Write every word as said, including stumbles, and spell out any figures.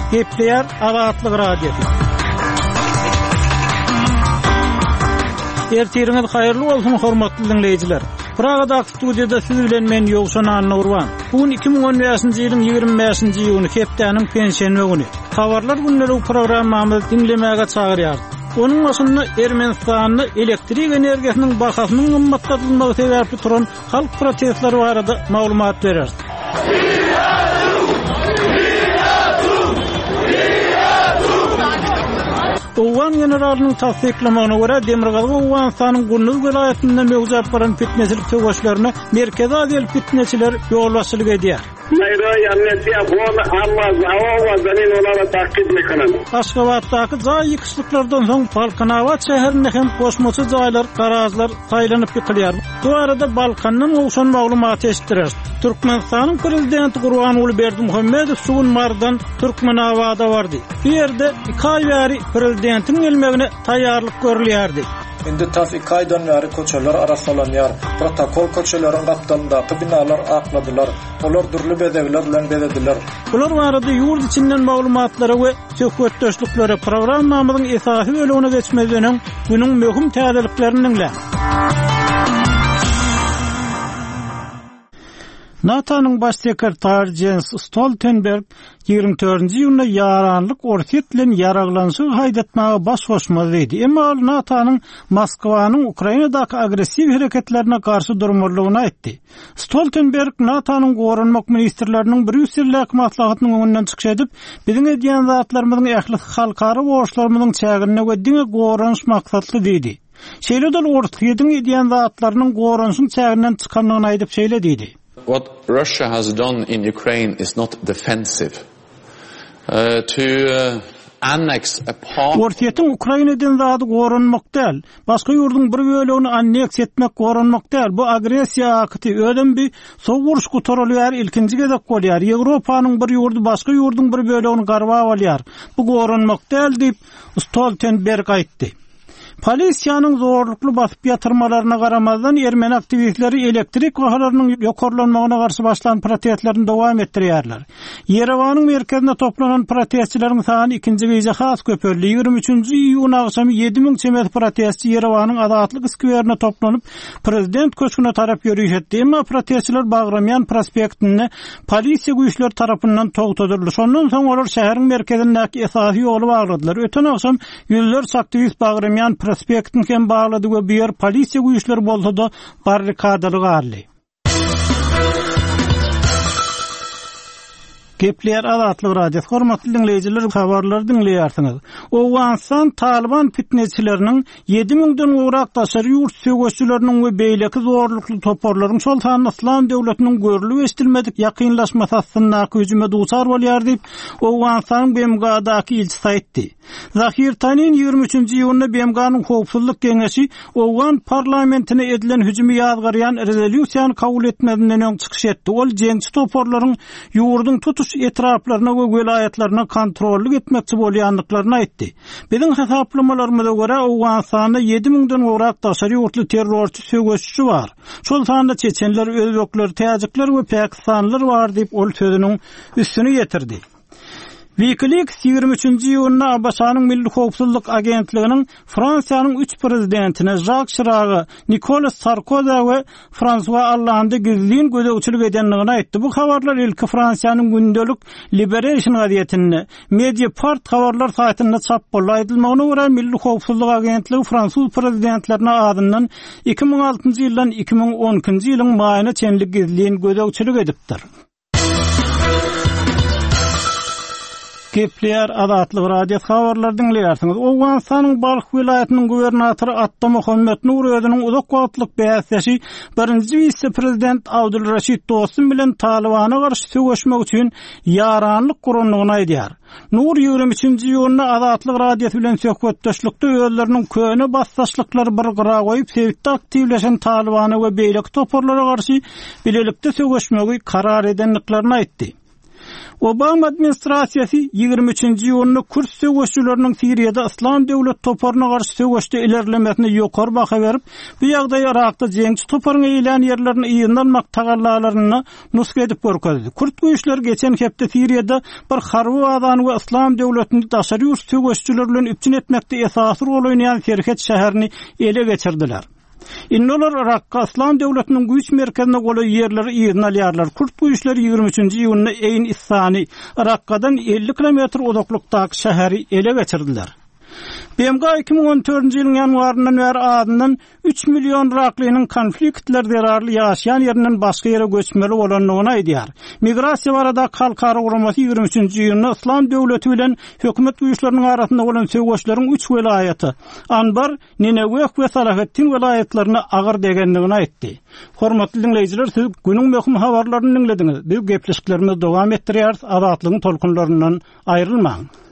Gepleyer Azatlyk radiosu. Ertiriňiz haýyrly bolsun hormatly dinleýijiler. Pragada studiýada siz bilen men Ýogşan Nurwan. Bugün iki bin on beşinji ýylyň ýigirme beşinji ýylyny hepdeniň pensiýa güni. Habarlar günleri programmamyzy dinlemäge çagyrýar. Onun başında Ermenistanyny elektrik energiýasynyň bahasynyň gymmatlatylmagy sebäpli turan halk protestleri barada maglumat berer. Owan generalynyň tasdiklamagyna görä Demirgazy Owganstanyň Gulnuz welaýatynda mewjud bolan fitneçilik töweşlerini Merkezi Aziýaly fitneçiler ýolbaşçylyk edýär. Aşgabatdaky jaý ýykışlyklardan soň Balkanawat şäherinde hem goşmaçy jaýlar, garażlar saýlanyp ýykylýar. Bu arada Balkanyň owşan maglumaty eşitdirer. Türkmenistanyň prezidenti Gurbanuly Berdimuhammedow suwun mardan Türkmenawada bardy. Bu ýerde iki aý bäri prezidentiň gelmegine taýýarlyk görülýärdi. Indi tas iki aydan beri koçalar arasalanýar. Protokol koçalaryň gapdandaky binalar akladylar. Olar durly bedewler bilen bedediler. Bular barada ýurt içinden maglumatlara we söhbetdeşliklere programmamyzyň esasy bölümine geçmeden günüň möhüm täzeliklerini dinle. NATO'nun baş sekretary Jens Stoltenberg ýigirme dördünji ýylda ýaranlyk orset bilen ýaraglanşy haýdatmaga baş goşmady dedi. Emma NATO'nun Moskwanyň Ukrainadaky agressiw hereketlerine garşy durmalygyny aýtdy. Stoltenberg NATO'nun gorunmak ministrleriniň Brüssellik maslahatynyň öňünden çykyş edip, biziň edýän zatlarymyzyň ähli halkara borçlarymyzyň çägine we diňe gorunş maksatly dedi. Şeýle-de ortaýyň edýän zatlarynyň gorunşyň çäginden çykanlygyny aýdyp şeýle dedi. What Russia has done in Ukraine is not defensive. Uh, to uh, annex a part... Ortaýyň Ukrainadan zady gorunmak däl. Başga ýurdun bir bölegini anneks etmek gorunmak däl. Bu agressiýa akty ödem bir sowuruş gutarylýar, ilkinji gezek bolýar. Ýewropanyň bir ýurdu başga ýurdun bir bölegini garba alýar. Bu gorunmak däl diýip Stoltenberg aýtdy. Polisiýanyň zorlukly basyp ýatyrmalaryna garamazdan Ermeni aktivistleri elektrik gahalarynyň ýokarlanmagyna garşy başlanan protestlerini dowam etdirýärler. Yerewanyň merkezinde toplanan protestçileriň sany ikinji gece has köpürli. ýigirme üçünji iýun agşamy ýedi miň çemet protestçi Yerewanyň Azatlyk skwerine toplanıp prezident köşküne tarap ýürüýetdi. Emma protestçiler Bagramyan prospektini polisiýa güýçleri tarapyndan togtadyrly. Şondan soň olar şäheriň merkezindäki esasy ýoly bagladylar. Öten agşam ýüzlerce aktivist Bagramyan prospektin kem bağladı ve bir yer polisiya güýçleri bolsa da barrikadaly garly. Gepleyer Azatlyk radiosu hormatly dinleýijiler, habarlary dinleýärsiňiz. Owganstan Taliban fitneçileriniň yedi miňden gowrak daşary ýurt söwgeççileriniň we beýleki zorlukly toparlaryň şol sany Islam döwletiniň görülip estilmedik ýakynlaşmasy aslyndaky hüjüme duçar bolýar diýip Owganstanyň B M G'daky ilçisi aýtdy. Zahir Tanin ýigirme üçünji ýylda B M G'nyň howpsuzlyk geňeşi Owgan parlamentine edilen hüjümi ýazgaryan rezolýusiýany kabul etmedinden öň çykyş etdi. Ol jeňçi toparlaryň ýurdun tutuş etraflaryna we welaýatlaryna kontrollik etmekçi bolýanlyklaryny aýtdy. Biziň hesaplamalarymyza görä Owganstanda yedi miňden gowrak daşary ýurtly terrorçy söwgeççi bar. Şol sanda çeçenler, özbekler, täjikler we pakistanlylar bar diýip ol sözüniň üstüne ýetirdi. WikiLeaks ýigirme üçünji ýylda Abaşanyň Milli Howpsuzlyk Agentliginiň Fransiýanyň üç prezidentine Jacques Chirac, Nicolas Sarkozy we François Hollandy gizliň gözegçilik edenligini aýtdy. Bu habarlar ilki Fransiýanyň gündelik Liberation gazetinde Mediapart habarlar saýtynda çap bolýadylymagyna görä Milli Howpsuzlyk Agentligi Fransuz prezidentlerine adından iki miň altynjy ýyldan iki miň onunjy ýylyň maýyna çenlik gizliň gözegçilik edipdir. Gepleyer Azatlyk radiosu habarlary dinleýärsiňiz. Owganstanyň Balx welaýatynyň gubernatory Atda Mohammed Nur özüniň uzak wagtlyk bäsleşi birinji vice-prezident Abdulraşid Dostum bilen Talibana garşy söwgeşmek üçin ýaranlyk gurunlygyny aýdýar. Nur ýigirme üçünji ýylda Azatlyk radiosu bilen söhbetdeşlikde özleriniň köne bassaşlyklary bir gyra goýup sebitde aktivleşen Talibana we beýleki toparlara garşy bilelikde söwgeşmegi karar edenliklerini aýtdy. Obama administrasiyasi ýygrimi üçinji ýylyny Kürt söwüşçüleriniň Siriýada Islam döwlet toparyna garşy söwüşde ilerlemesine ýokary baha berip, bu ýagdaý Irakda jeňçi toparyna eýlen ýerlerini ýygnalmak tagallalaryny nusk edip görkezdi. Kürt güýçleri geçen hepde Siriýada bir harby adany we Islam döwletini daşary ýurt söwüşçüler bilen üpçün etmekde esasy rol oýnaýan Serhet şäherini ele geçirdiler. Innolar Irakka Islam döwletiniň güýç merkezine goly ýerleri ýygnalýarlar. Kürt güýçleri ýygrimi üçinji ýylyny Eyn Issani Irakkadan elli kilometr uzaklykdaky şäheri ele geçirdiler. B M G iki bin on dördünji ýylyň ýanwaryndan bäri adından üç million Iraklynyň konfliktler derarly ýaşaýan ýerinden başga ýere göçmeli bolanlygyny aýdýar. Migrasiýa barada halkara guramasy ýygrimi üçinji ýylyny Islam döwleti bilen hökümet güýçleriniň arasynda bolan söwüşleriň üç welaýaty Anbar, Nineweh we Salahattin welaýatlaryna agyr degenligini aýtdy. Hormatly dinleýijiler, siz günüň möhüm habarlaryny dinlediňiz. Bu gepleşiklerimiz dowam etdirýär. Azatlygyň tolkunlaryndan aýrylmaň.